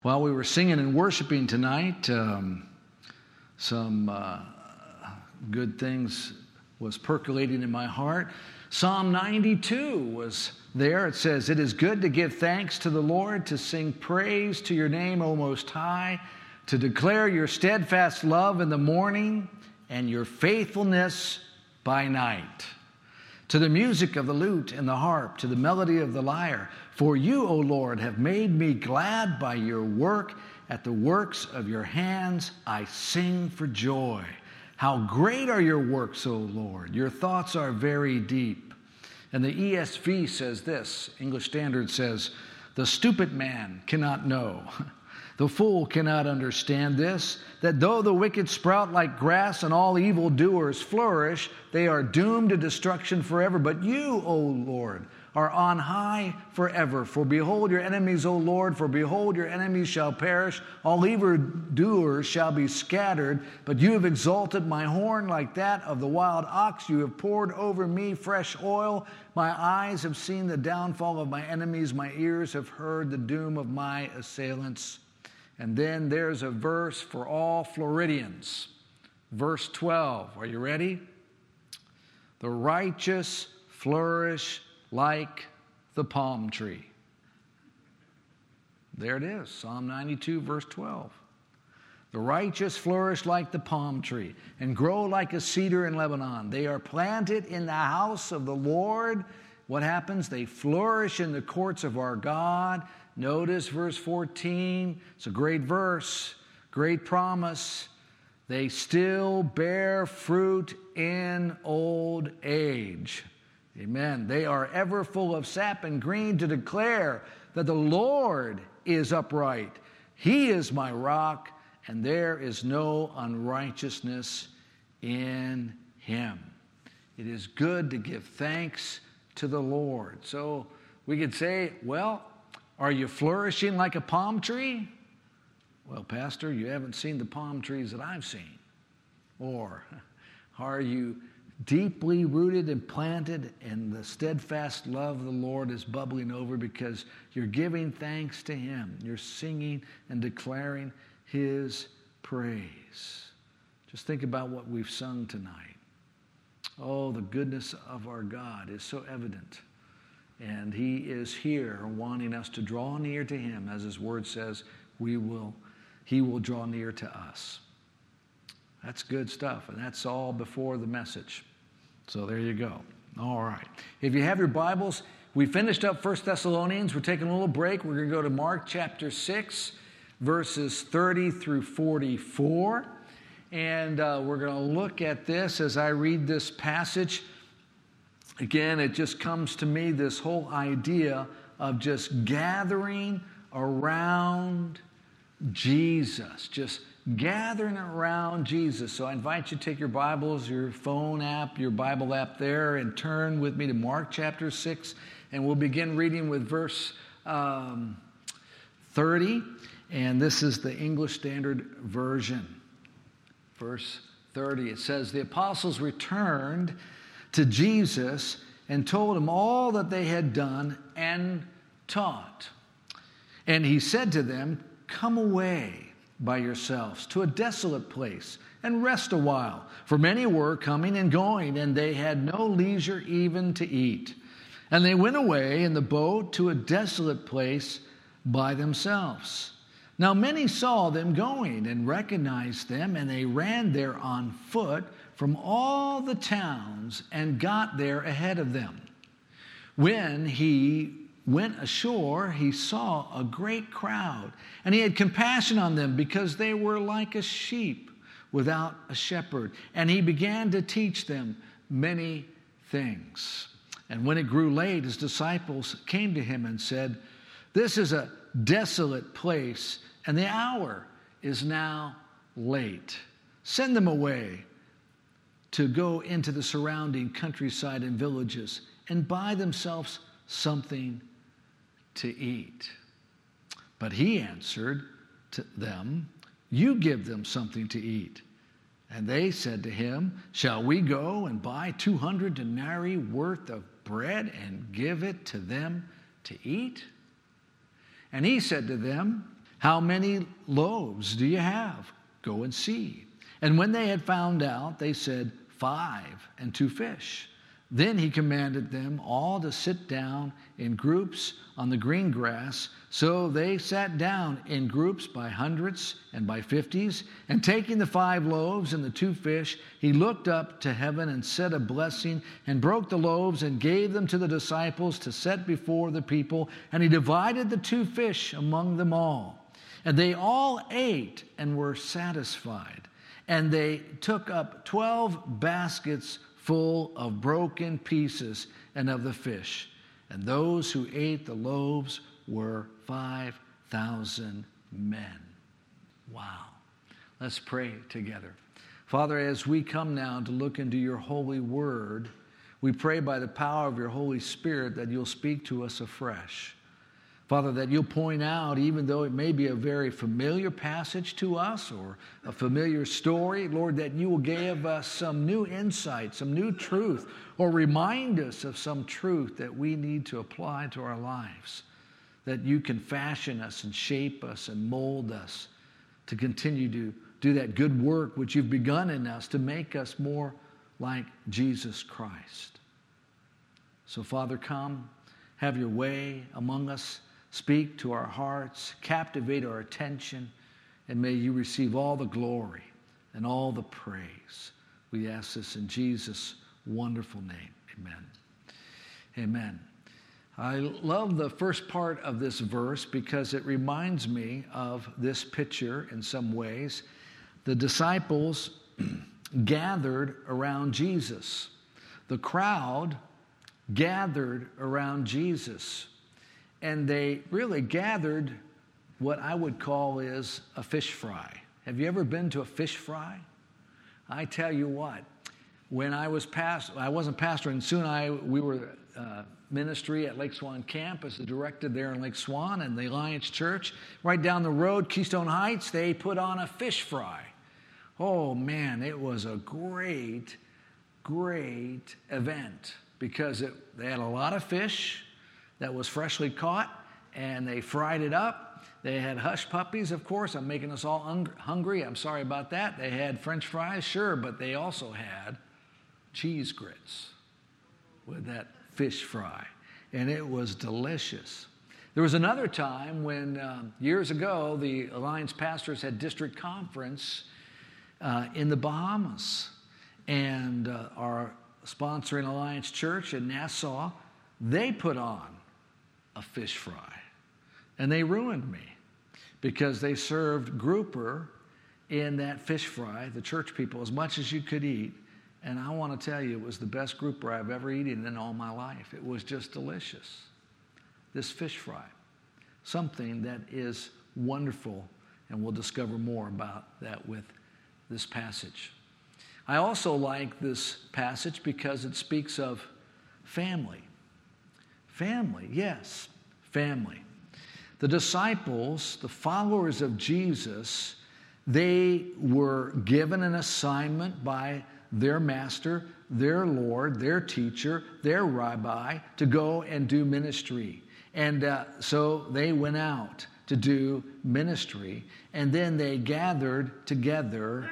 While we were singing and worshiping tonight, some good things was percolating in my heart. Psalm 92 was there. It says, "It is good to give thanks to the Lord, to sing praise to your name, O Most High, to declare your steadfast love in the morning and your faithfulness by night. To the music of the lute and the harp, to the melody of the lyre. For you, O Lord, have made me glad by your work. At the works of your hands I sing for joy. How great are your works, O Lord! Your thoughts are very deep." And the ESV says this, English Standard says, "The stupid man cannot know. The fool cannot understand this, that though the wicked sprout like grass and all evildoers flourish, they are doomed to destruction forever. But you, O Lord, are on high forever. For behold your enemies, O Lord, for behold your enemies shall perish. All evildoers shall be scattered. But you have exalted my horn like that of the wild ox. You have poured over me fresh oil. My eyes have seen the downfall of my enemies. My ears have heard the doom of my assailants." And then there's a verse for all Floridians. Verse 12. Are you ready? "The righteous flourish like the palm tree." There it is, Psalm 92, verse 12. "The righteous flourish like the palm tree and grow like a cedar in Lebanon. They are planted in the house of the Lord." What happens? They flourish in the courts of our God. Notice verse 14. It's a great verse, great promise. "They still bear fruit in old age." Amen. "They are ever full of sap and green to declare that the Lord is upright. He is my rock, and there is no unrighteousness in him." It is good to give thanks to the Lord. So we could say, well, are you flourishing like a palm tree? Well, Pastor, you haven't seen the palm trees that I've seen. Or are you deeply rooted and planted, and the steadfast love of the Lord is bubbling over because you're giving thanks to him. You're singing and declaring his praise. Just think about what we've sung tonight. Oh, the goodness of our God is so evident. And he is here wanting us to draw near to him. As his word says, he will draw near to us. That's good stuff. And that's all before the message. So there you go. All right. If you have your Bibles, we finished up 1 Thessalonians. We're taking a little break. We're going to go to Mark chapter 6, verses 30 through 44. And we're going to look at this as I read this passage. Again, it just comes to me, this whole idea of just gathering around Jesus. Just gathering around Jesus. So I invite you to take your Bibles, your phone app, your Bible app there, and turn with me to Mark chapter 6. And we'll begin reading with verse 30. And this is the English Standard Version. Verse 30, it says, "The apostles returned to Jesus and told him all that they had done and taught. And he said to them, 'Come away by yourselves to a desolate place and rest a while. For many were coming and going, and they had no leisure even to eat. And they went away in the boat to a desolate place by themselves. Now many saw them going and recognized them, and they ran there on foot from all the towns and got there ahead of them. When he went ashore, he saw a great crowd, and he had compassion on them because they were like a sheep without a shepherd. And he began to teach them many things. And when it grew late, his disciples came to him and said, 'This is a desolate place, and the hour is now late. Send them away to go into the surrounding countryside and villages and buy themselves something to eat.' But he answered to them, 'You give them something to eat.' And they said to him, 'Shall we go and buy 200 denarii worth of bread and give it to them to eat?' And he said to them, How many loaves do you have? Go and see. And when they had found out, they said, 5 and 2 fish. Then he commanded them all to sit down in groups on the green grass. So they sat down in groups by hundreds and by 50s. And taking the 5 loaves and the 2 fish, he looked up to heaven and said a blessing and broke the loaves and gave them to the disciples to set before the people. And he divided the 2 fish among them all. And they all ate and were satisfied. And they took up 12 baskets full of broken pieces and of the fish. And those who ate the loaves were 5,000 men. Wow. Let's pray together. Father, as we come now to look into your holy word, we pray by the power of your Holy Spirit that you'll speak to us afresh. Father, that you'll point out, even though it may be a very familiar passage to us or a familiar story, Lord, that you will give us some new insight, some new truth, or remind us of some truth that we need to apply to our lives, that you can fashion us and shape us and mold us to continue to do that good work which you've begun in us to make us more like Jesus Christ. So, Father, come, have your way among us. Speak to our hearts, captivate our attention, and may you receive all the glory and all the praise. We ask this in Jesus' wonderful name. Amen. Amen. I love the first part of this verse because it reminds me of this picture in some ways. The disciples gathered around Jesus. The crowd gathered around Jesus. And they really gathered what I would call is a fish fry. Have you ever been to a fish fry? I tell you what, when I wasn't pastoring, soon we were ministry at Lake Swan Camp as the director there in Lake Swan and the Alliance Church. Right down the road, Keystone Heights, they put on a fish fry. Oh man, it was a great, great event because they had a lot of fish that was freshly caught, and they fried it up. They had hush puppies, of course. I'm making us all hungry. I'm sorry about that. They had French fries, sure, but they also had cheese grits with that fish fry, and it was delicious. There was another time when, years ago, the Alliance pastors had district conference in the Bahamas, and our sponsoring Alliance Church in Nassau, they put on a fish fry. And they ruined me because they served grouper in that fish fry, the church people, as much as you could eat. And I want to tell you, it was the best grouper I've ever eaten in all my life. It was just delicious. This fish fry, something that is wonderful, and we'll discover more about that with this passage. I also like this passage because it speaks of family. Family, yes, family. The disciples, the followers of Jesus, they were given an assignment by their master, their Lord, their teacher, their rabbi, to go and do ministry. And so they went out to do ministry, and then they gathered together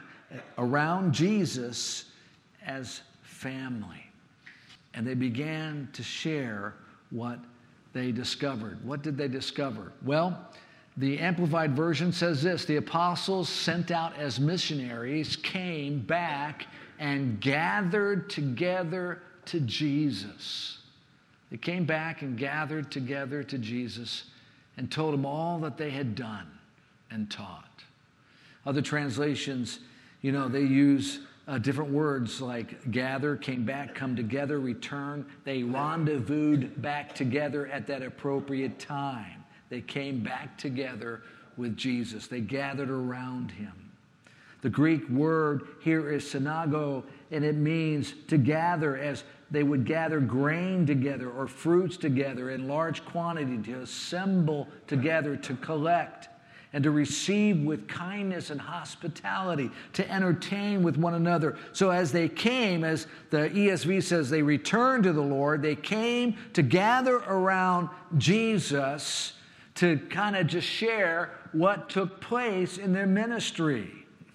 around Jesus as family. And they began to share what they discovered. What did they discover? Well, the Amplified Version says this: the apostles sent out as missionaries came back and gathered together to Jesus. They came back and gathered together to Jesus and told him all that they had done and taught. Other translations, they use different words like gather, came back, come together, return. They rendezvoused back together at that appropriate time. They came back together with Jesus. They gathered around him. The Greek word here is synago, and it means to gather, as they would gather grain together or fruits together in large quantity, to assemble together, to collect, and to receive with kindness and hospitality, to entertain with one another. So as they came, as the ESV says, they returned to the Lord, they came to gather around Jesus to kind of just share what took place in their ministry.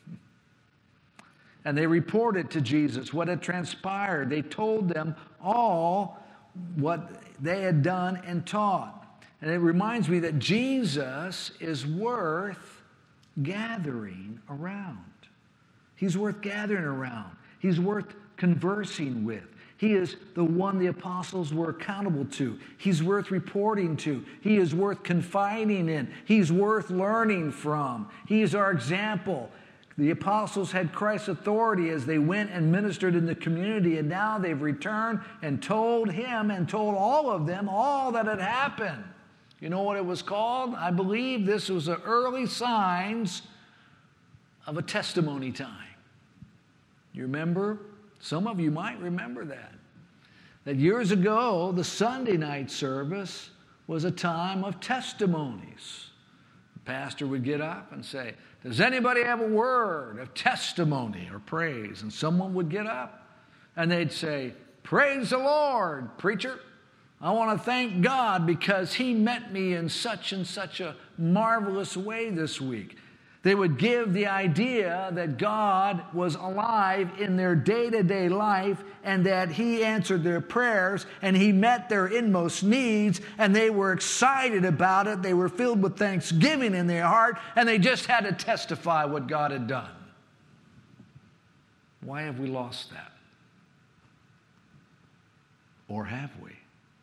And they reported to Jesus what had transpired. They told them all what they had done and taught. And it reminds me that Jesus is worth gathering around. He's worth gathering around. He's worth conversing with. He is the one the apostles were accountable to. He's worth reporting to. He is worth confiding in. He's worth learning from. He is our example. The apostles had Christ's authority as they went and ministered in the community, and now they've returned and told him and told all of them all that had happened. You know what it was called? I believe this was the early signs of a testimony time. You remember? Some of you might remember that. That years ago, the Sunday night service was a time of testimonies. The pastor would get up and say, does anybody have a word of testimony or praise? And someone would get up and they'd say, praise the Lord, preacher. I want to thank God because he met me in such and such a marvelous way this week. They would give the idea that God was alive in their day-to-day life and that he answered their prayers and he met their inmost needs, and they were excited about it. They were filled with thanksgiving in their heart, and they just had to testify what God had done. Why have we lost that? Or have we?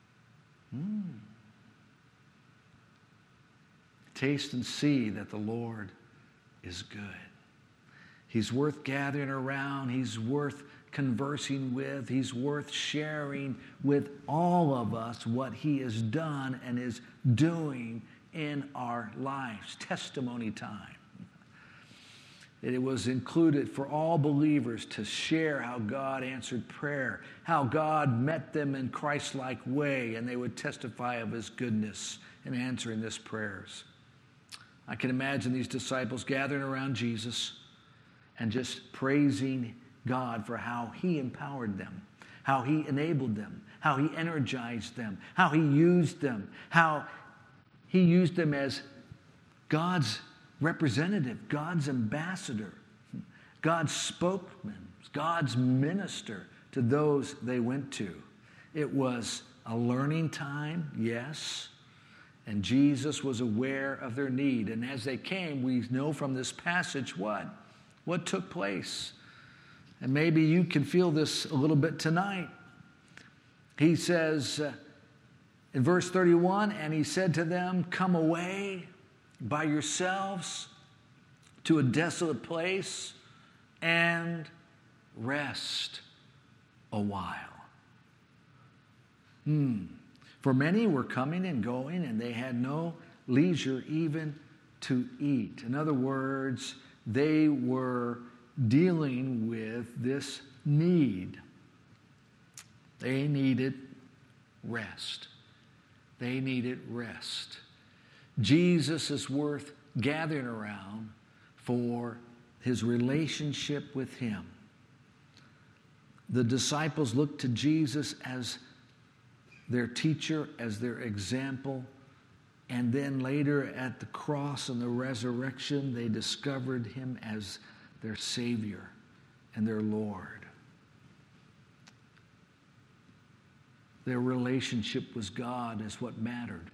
Taste and see that the Lord is good. He's worth gathering around. He's worth conversing with. He's worth sharing with all of us what he has done and is doing in our lives. Testimony time. It was included for all believers to share how God answered prayer, how God met them in Christ-like way, and they would testify of his goodness in answering these prayers. I can imagine these disciples gathering around Jesus and just praising God for how he empowered them, how he enabled them, how he energized them, how he used them as God's representative, God's ambassador, God's spokesman, God's minister to those they went to. It was a learning time, yes, and Jesus was aware of their need. And as they came, we know from this passage what took place. And maybe you can feel this a little bit tonight. He says in verse 31, and he said to them, come away by yourselves to a desolate place and rest a while. For many were coming and going, and they had no leisure even to eat. In other words, they were dealing with this need. They needed rest. They needed rest. Jesus is worth gathering around for his relationship with him. The disciples looked to Jesus as their teacher, as their example, and then later at the cross and the resurrection, they discovered him as their Savior and their Lord. Their relationship with God is what mattered.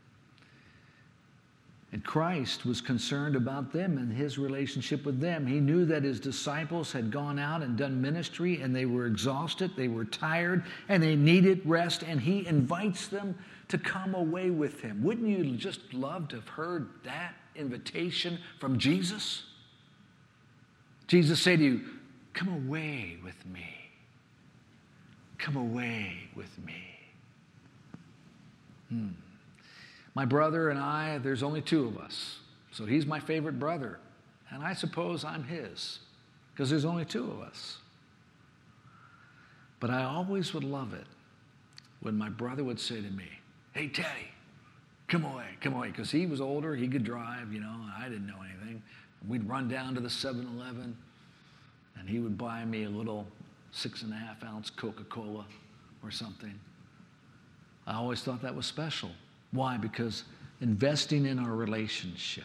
And Christ was concerned about them and his relationship with them. He knew that his disciples had gone out and done ministry, and they were exhausted, they were tired, and they needed rest, and he invites them to come away with him. Wouldn't you just love to have heard that invitation from Jesus? Jesus said to you, come away with me. Come away with me. My brother and I, there's only two of us. So he's my favorite brother. And I suppose I'm his, because there's only two of us. But I always would love it when my brother would say to me, hey, Teddy, come away, because he was older, he could drive, and I didn't know anything. We'd run down to the 7-Eleven, and he would buy me a little 6.5-ounce Coca-Cola or something. I always thought that was special. Why? Because investing in our relationship.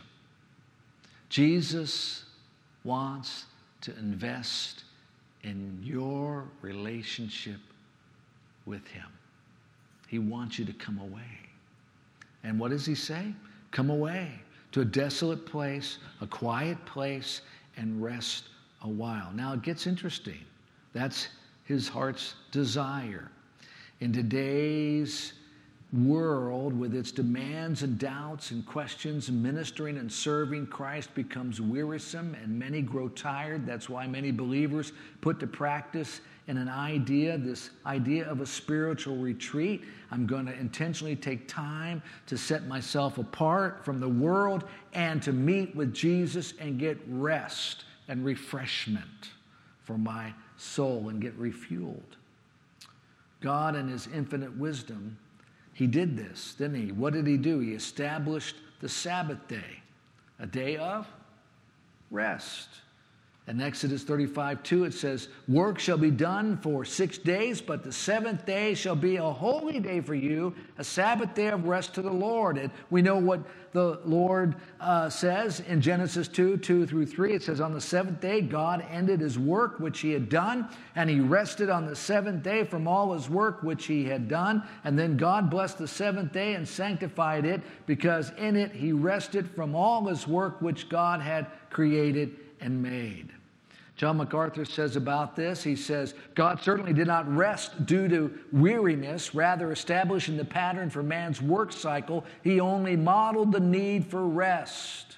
Jesus wants to invest in your relationship with him. He wants you to come away. And what does he say? Come away to a desolate place, a quiet place, and rest a while. Now it gets interesting. That's his heart's desire. In today's world, with its demands and doubts and questions, ministering and serving Christ becomes wearisome and many grow tired. That's why many believers put to practice this idea of a spiritual retreat. I'm going to intentionally take time to set myself apart from the world and to meet with Jesus and get rest and refreshment for my soul and get refueled. God, in his infinite wisdom, he did this, didn't he? What did he do? He established the Sabbath day, a day of rest. In Exodus 35:2, it says, work shall be done for 6 days, but the seventh day shall be a holy day for you, a Sabbath day of rest to the Lord. And we know what the Lord says in Genesis 2:2-3. It says, on the seventh day, God ended his work which he had done, and he rested on the seventh day from all his work which he had done. And then God blessed the seventh day and sanctified it, because in it he rested from all his work which God had created and made. John MacArthur says about this, he says, God certainly did not rest due to weariness, rather establishing the pattern for man's work cycle, he only modeled the need for rest.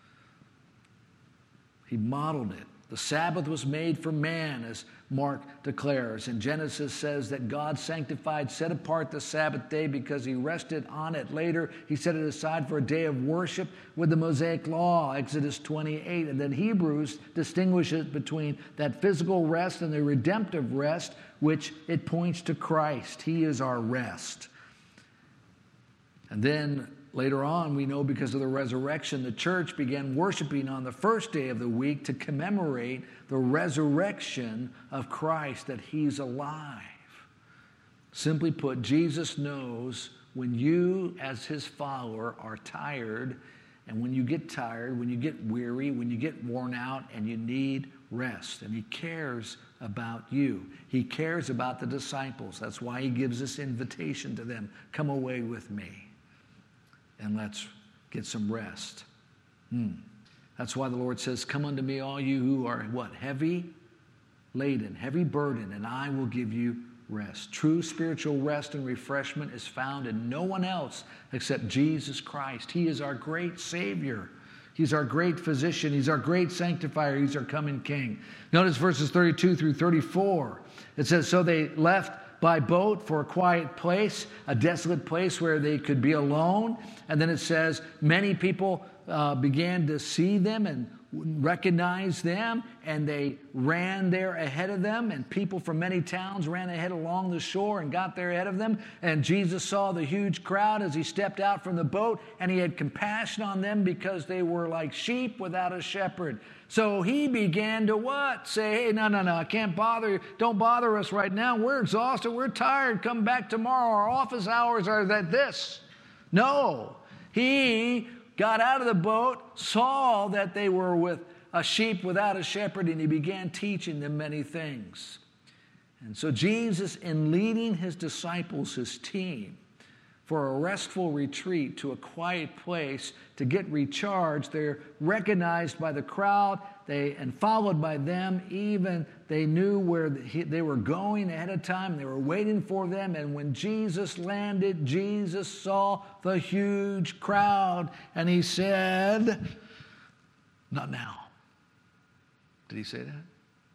He modeled it. The Sabbath was made for man, as Mark declares. And Genesis says that God sanctified, set apart the Sabbath day because he rested on it. Later, he set it aside for a day of worship with the Mosaic law, Exodus 28. And then Hebrews distinguishes between that physical rest and the redemptive rest, which it points to Christ. He is our rest. And then later on, we know because of the resurrection, the church began worshiping on the first day of the week to commemorate the resurrection of Christ, that he's alive. Simply put, Jesus knows when you, as his follower, are tired, and when you get tired, when you get weary, when you get worn out, and you need rest. And he cares about you. He cares about the disciples. That's why he gives this invitation to them. Come away with me, and let's get some rest. That's why the Lord says, come unto me, all you who are what? Heavy laden, heavy burden, and I will give you rest. True spiritual rest and refreshment is found in no one else except Jesus Christ. He is our great Savior. He's our great physician. He's our great sanctifier. He's our coming King. Notice verses 32-34. It says, so they left by boat for a quiet place, a desolate place where they could be alone. And then it says, many people began to see them and recognize them, and they ran there ahead of them, and people from many towns ran ahead along the shore and got there ahead of them. And Jesus saw the huge crowd as he stepped out from the boat, and he had compassion on them because they were like sheep without a shepherd. So he began to what? Say, hey, no, I can't bother you. Don't bother us right now. We're exhausted. We're tired. Come back tomorrow. Our office hours are this. No. He got out of the boat, saw that they were with a sheep without a shepherd, and he began teaching them many things. And so Jesus, in leading his disciples, his team, for a restful retreat to a quiet place to get recharged, they're recognized by the crowd and followed by them. Even they knew where they were going ahead of time. They were waiting for them. And when Jesus landed, Jesus saw the huge crowd, and he said, not now. Did he say that?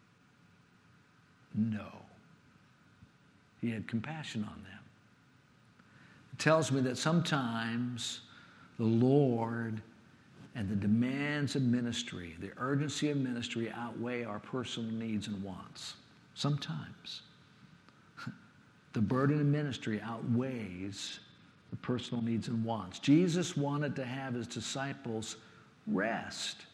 No. He had compassion on them. It tells me that sometimes the Lord and the demands of ministry, the urgency of ministry, outweigh our personal needs and wants. Sometimes. The burden of ministry outweighs the personal needs and wants. Jesus wanted to have his disciples rest,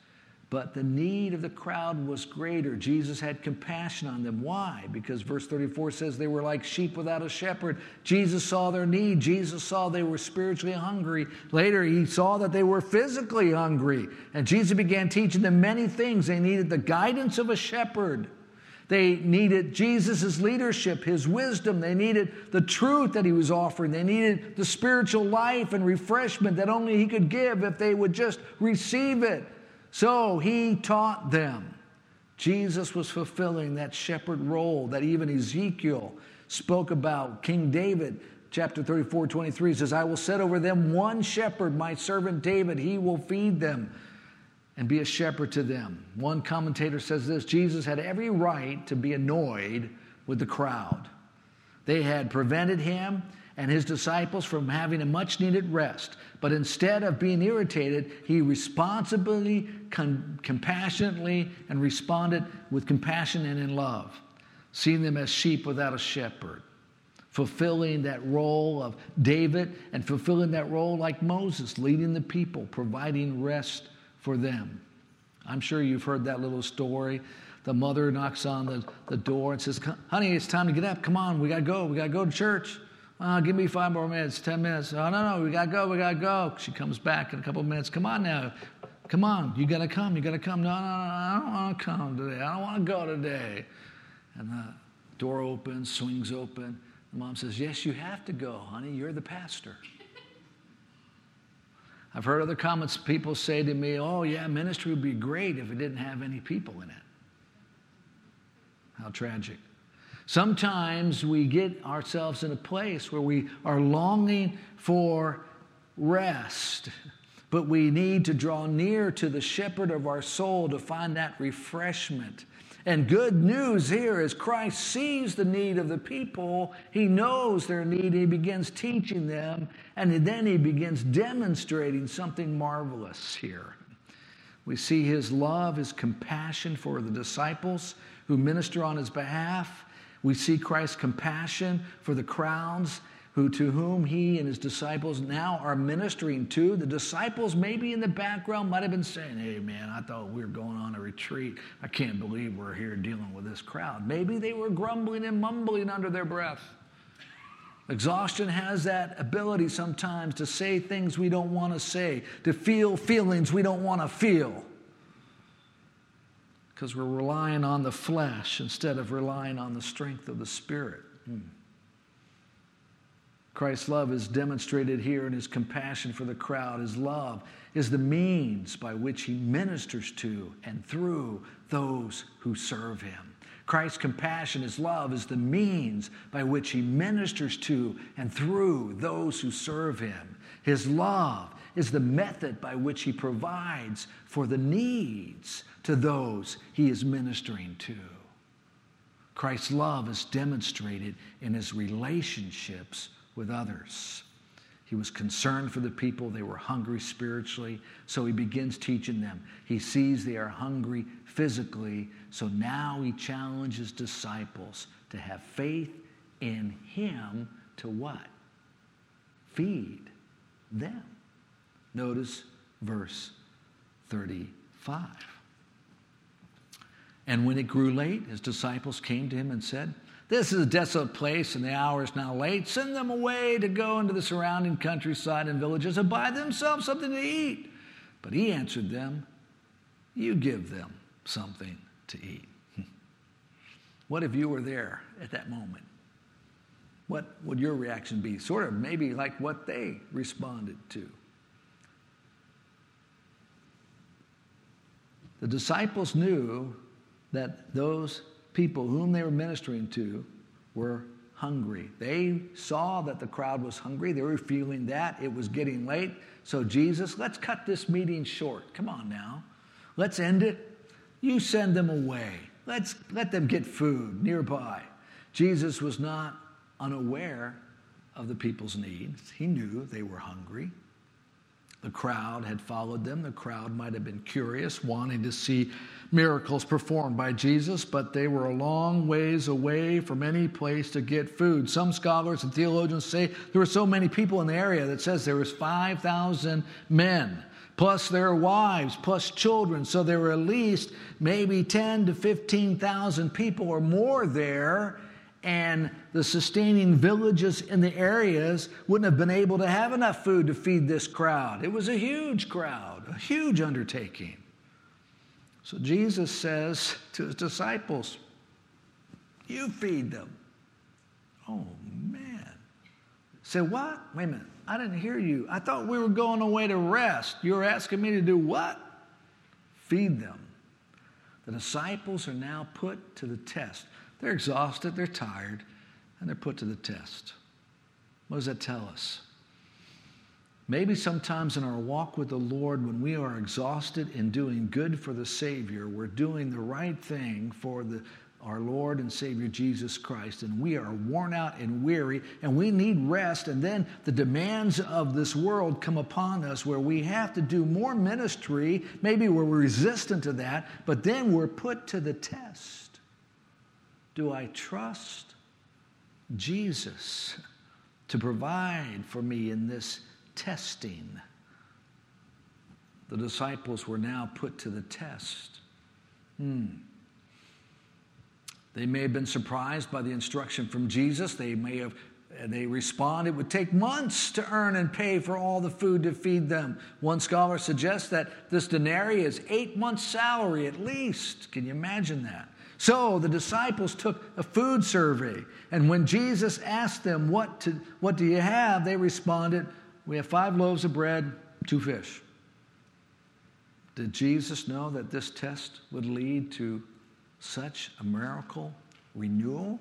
But the need of the crowd was greater. Jesus had compassion on them. Why? Because verse 34 says they were like sheep without a shepherd. Jesus saw their need. Jesus saw they were spiritually hungry. Later, he saw that they were physically hungry. And Jesus began teaching them many things. They needed the guidance of a shepherd. They needed Jesus' leadership, his wisdom. They needed the truth that he was offering. They needed the spiritual life and refreshment that only he could give if they would just receive it. So he taught them. Jesus was fulfilling that shepherd role that even Ezekiel spoke about. King David, chapter 34:23 says, I will set over them one shepherd, my servant David. He will feed them and be a shepherd to them. One commentator says this: Jesus had every right to be annoyed with the crowd. They had prevented him and his disciples from having a much-needed rest. But instead of being irritated, he responsibly, compassionately, and responded with compassion and in love, seeing them as sheep without a shepherd, fulfilling that role of David and fulfilling that role like Moses, leading the people, providing rest for them. I'm sure you've heard that little story. The mother knocks on the door and says, honey, it's time to get up. Come on, we got to go. We got to go to church. Give me 5 more minutes, 10 minutes. Oh, no, we got to go. She comes back in a couple of minutes. Come on now. Come on, you got to come. No, I don't want to come today. I don't want to go today. And the door opens, swings open. The mom says, yes, you have to go, honey. You're the pastor. I've heard other comments, people say to me, oh, yeah, ministry would be great if it didn't have any people in it. How tragic. Sometimes we get ourselves in a place where we are longing for rest, but we need to draw near to the shepherd of our soul to find that refreshment. And good news here is Christ sees the need of the people. He knows their need. He begins teaching them, and then he begins demonstrating something marvelous here. We see his love, his compassion for the disciples who minister on his behalf. We see Christ's compassion for the crowds to whom he and his disciples now are ministering to. The disciples maybe in the background might have been saying, hey man, I thought we were going on a retreat. I can't believe we're here dealing with this crowd. Maybe they were grumbling and mumbling under their breath. Exhaustion has that ability sometimes to say things we don't want to say, to feel feelings we don't want to feel, because we're relying on the flesh instead of relying on the strength of the Spirit. Christ's love is demonstrated here in his compassion for the crowd. His love is the means by which he ministers to and through those who serve him. Christ's compassion, his love, is the means by which he ministers to and through those who serve him. His love is the method by which he provides for the needs to those he is ministering to. Christ's love is demonstrated in his relationships with others. He was concerned for the people. They were hungry spiritually, so he begins teaching them. He sees they are hungry physically, so now he challenges disciples to have faith in him to what? Feed them. Notice verse 35. And when it grew late, his disciples came to him and said, this is a desolate place, and the hour is now late. Send them away to go into the surrounding countryside and villages and buy themselves something to eat. But he answered them, you give them something to eat. What if you were there at that moment? What would your reaction be? Sort of maybe like what they responded to. The disciples knew that those people whom they were ministering to were hungry. They saw that the crowd was hungry. They were feeling that. It was getting late. So Jesus, let's cut this meeting short. Come on now. Let's end it. You send them away. Let them get food nearby. Jesus was not unaware of the people's needs. He knew they were hungry. The crowd had followed them. The crowd might have been curious, wanting to see miracles performed by Jesus, but they were a long ways away from any place to get food. Some scholars and theologians say there were so many people in the area that says there was 5,000 men. plus their wives, plus children. So there were at least maybe 10 to 15,000 people or more there, and the sustaining villages in the areas wouldn't have been able to have enough food to feed this crowd. It was a huge crowd, a huge undertaking. So Jesus says to his disciples, you feed them. Oh, man. Say, what? Wait a minute. I didn't hear you. I thought we were going away to rest. You were asking me to do what? Feed them. The disciples are now put to the test. They're exhausted, they're tired, and they're put to the test. What does that tell us? Maybe sometimes in our walk with the Lord, when we are exhausted in doing good for the Savior, we're doing the right thing for our Lord and Savior Jesus Christ, and we are worn out and weary, and we need rest, and then the demands of this world come upon us where we have to do more ministry. Maybe we're resistant to that, but then we're put to the test. Do I trust Jesus to provide for me in this testing? The disciples were now put to the test. They may have been surprised by the instruction from Jesus. They respond, it would take months to earn and pay for all the food to feed them. One scholar suggests that this denarii is 8 months' salary at least. Can you imagine that? So the disciples took a food survey, and when Jesus asked them, what do you have? They responded, we have 5 loaves of bread, 2 fish. Did Jesus know that this test would lead to such a miracle renewal?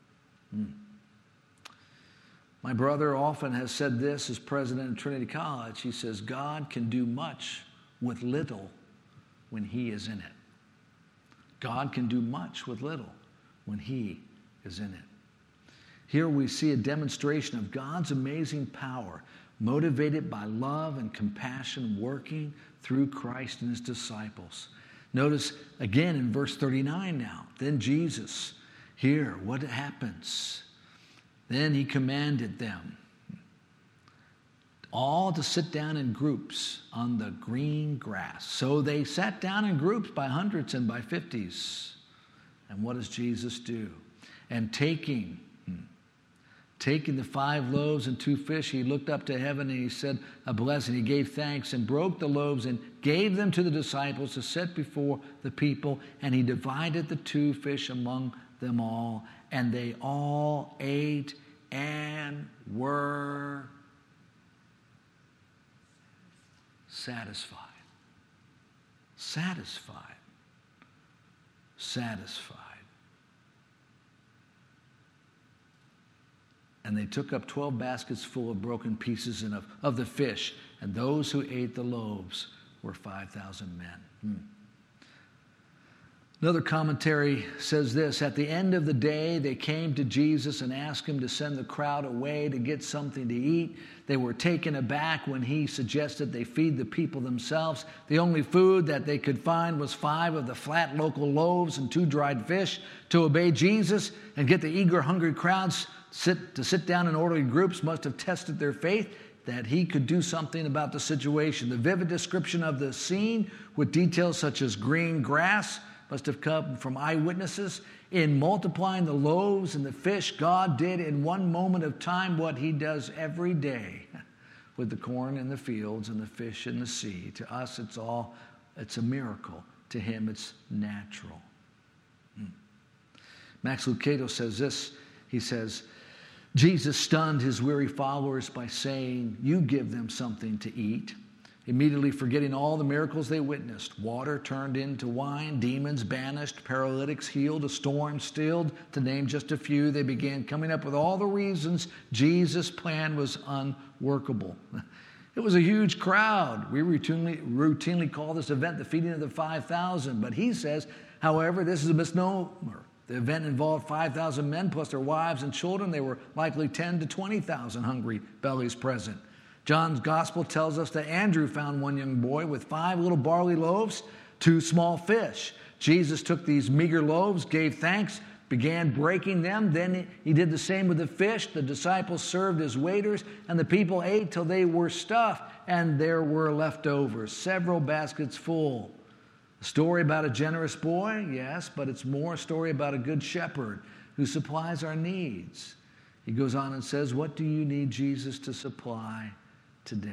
My brother often has said this as president of Trinity College. He says, God can do much with little when he is in it. God can do much with little when he is in it. Here we see a demonstration of God's amazing power, motivated by love and compassion, working through Christ and his disciples. Notice again in verse 39 now, then Jesus, here, what happens? Then he commanded them all to sit down in groups on the green grass. So they sat down in groups by hundreds and by 50s. And what does Jesus do? And taking the 5 loaves and 2 fish, he looked up to heaven and he said a blessing. He gave thanks and broke the loaves and gave them to the disciples to set before the people. And he divided the 2 fish among them all. And they all ate and were satisfied. Satisfied. Satisfied. And they took up 12 baskets full of broken pieces and of the fish. And those who ate the loaves were 5,000 men. Another commentary says this: at the end of the day, they came to Jesus and asked him to send the crowd away to get something to eat. They were taken aback when he suggested they feed the people themselves. The only food that they could find was 5 of the flat local loaves and 2 dried fish. To obey Jesus and get the eager, hungry crowds to sit down in orderly groups must have tested their faith that he could do something about the situation. The vivid description of the scene with details such as green grass must have come from eyewitnesses. In multiplying the loaves and the fish, God did in one moment of time what he does every day with the corn in the fields and the fish in the sea. To us, it's a miracle. To him, it's natural. Max Lucado says this. He says, Jesus stunned his weary followers by saying, you give them something to eat. Immediately forgetting all the miracles they witnessed. Water turned into wine, demons banished, paralytics healed, a storm stilled, to name just a few. They began coming up with all the reasons Jesus' plan was unworkable. It was a huge crowd. We routinely call this event the feeding of the 5,000. But he says, however, this is a misnomer. The event involved 5,000 men plus their wives and children. There were likely 10 to 20,000 hungry bellies present. John's gospel tells us that Andrew found one young boy with 5 little barley loaves, 2 small fish. Jesus took these meager loaves, gave thanks, began breaking them. Then he did the same with the fish. The disciples served as waiters, and the people ate till they were stuffed, and there were leftovers, several baskets full. A story about a generous boy, yes, but it's more a story about a good shepherd who supplies our needs. He goes on and says, what do you need Jesus to supply today?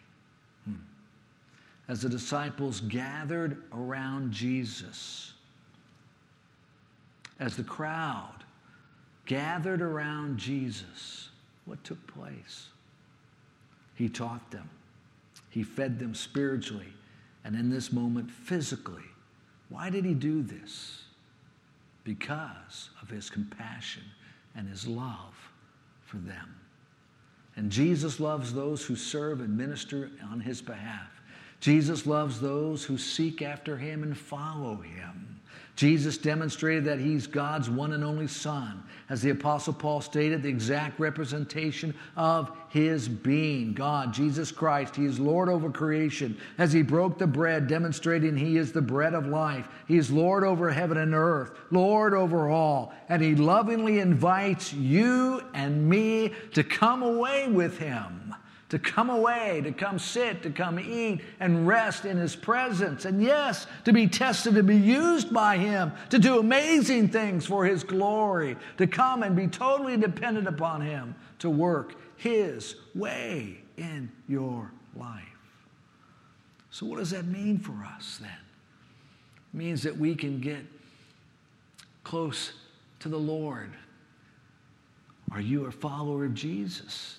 As the disciples gathered around Jesus, as the crowd gathered around Jesus, what took place? He taught them. He fed them spiritually, and in this moment, physically. Why did he do this? Because of his compassion and his love for them. And Jesus loves those who serve and minister on his behalf. Jesus loves those who seek after him and follow him. Jesus demonstrated that he's God's one and only Son. As the Apostle Paul stated, the exact representation of his being. God, Jesus Christ, he is Lord over creation. As he broke the bread, demonstrating he is the bread of life. He is Lord over heaven and earth, Lord over all. And he lovingly invites you and me to come away with him. To come away, to come sit, to come eat and rest in his presence. And yes, to be tested, to be used by him, to do amazing things for his glory, to come and be totally dependent upon him, to work his way in your life. So what does that mean for us then? It means that we can get close to the Lord. Are you a follower of Jesus?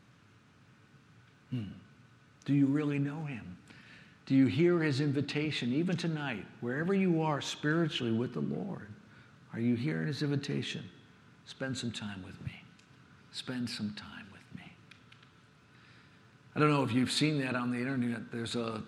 Do you really know him? Do you hear his invitation, even tonight, wherever you are spiritually with the Lord? Are you hearing his invitation? Spend some time with me. Spend some time with me. I don't know if you've seen that on the internet. There's a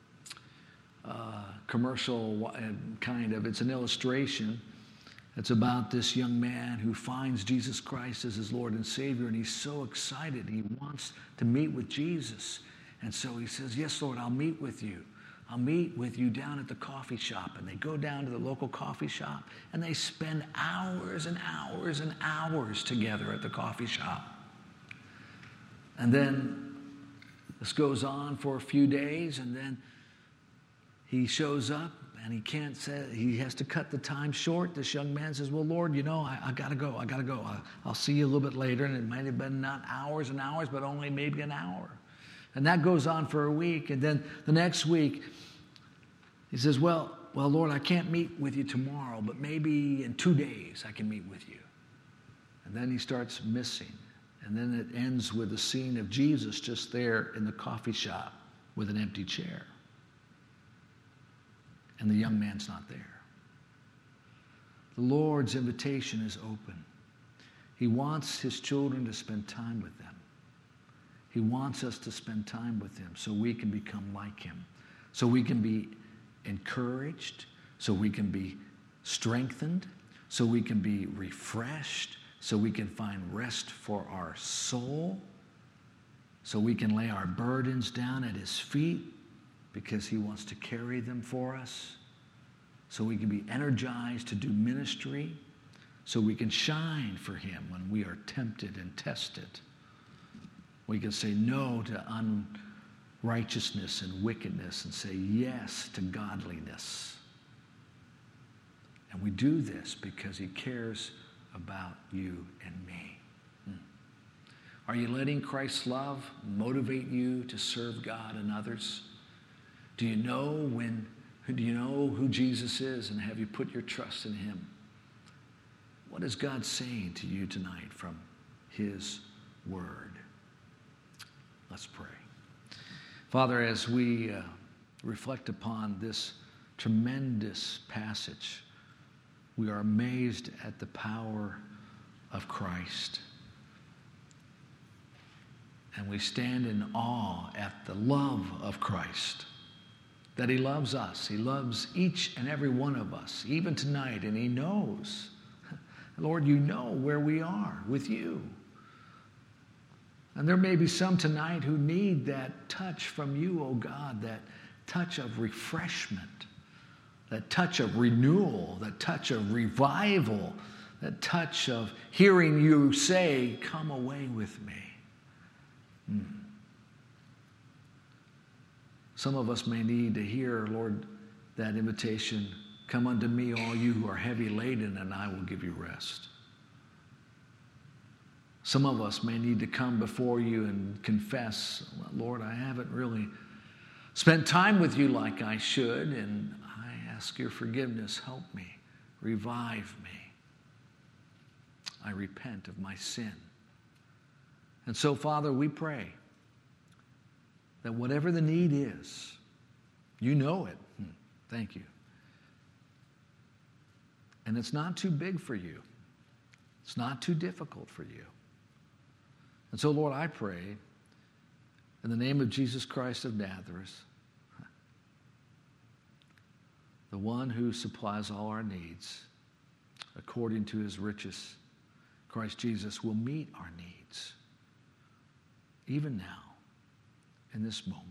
commercial kind of, it's an illustration. It's about this young man who finds Jesus Christ as his Lord and Savior, and he's so excited. He wants to meet with Jesus. And so he says, yes, Lord, I'll meet with you. I'll meet with you down at the coffee shop. And they go down to the local coffee shop, and they spend hours and hours and hours together at the coffee shop. And then this goes on for a few days, and then he shows up. And he has to cut the time short. This young man says, well, Lord, I got to go. I'll see you a little bit later. And it might have been not hours and hours, but only maybe an hour. And that goes on for a week. And then the next week, he says, well, Lord, I can't meet with you tomorrow, but maybe in 2 days I can meet with you. And then he starts missing. And then it ends with a scene of Jesus just there in the coffee shop with an empty chair. And the young man's not there. The Lord's invitation is open. He wants his children to spend time with them. He wants us to spend time with him so we can become like him, so we can be encouraged, so we can be strengthened, so we can be refreshed, so we can find rest for our soul, so we can lay our burdens down at his feet, because he wants to carry them for us, so we can be energized to do ministry, so we can shine for him when we are tempted and tested. We can say no to unrighteousness and wickedness and say yes to godliness. And we do this because he cares about you and me. Are you letting Christ's love motivate you to serve God and others? Do you know who Jesus is, and have you put your trust in him? What is God saying to you tonight from his word? Let's pray. Father, as we reflect upon this tremendous passage, we are amazed at the power of Christ. And we stand in awe at the love of Christ. That he loves us. He loves each and every one of us, even tonight, and he knows. Lord, you know where we are with you. And there may be some tonight who need that touch from you, oh God, that touch of refreshment, that touch of renewal, that touch of revival, that touch of hearing you say, come away with me. Some of us may need to hear, Lord, that invitation, come unto me, all you who are heavy laden, and I will give you rest. Some of us may need to come before you and confess, Lord, I haven't really spent time with you like I should, and I ask your forgiveness. Help me. Revive me. I repent of my sin. And so, Father, we pray that whatever the need is, you know it. Thank you. And it's not too big for you. It's not too difficult for you. And so, Lord, I pray in the name of Jesus Christ of Nazareth, the one who supplies all our needs according to his riches, Christ Jesus will meet our needs, even now, in this moment.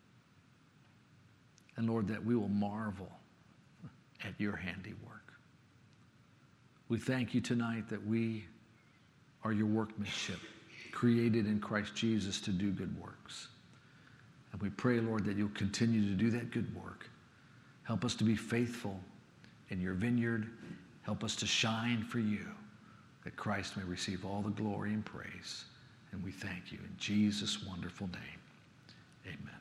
And Lord, that we will marvel at your handiwork. We thank you tonight that we are your workmanship, created in Christ Jesus to do good works. And we pray, Lord, that you'll continue to do that good work. Help us to be faithful in your vineyard. Help us to shine for you, that Christ may receive all the glory and praise. And we thank you in Jesus' wonderful name. Amen.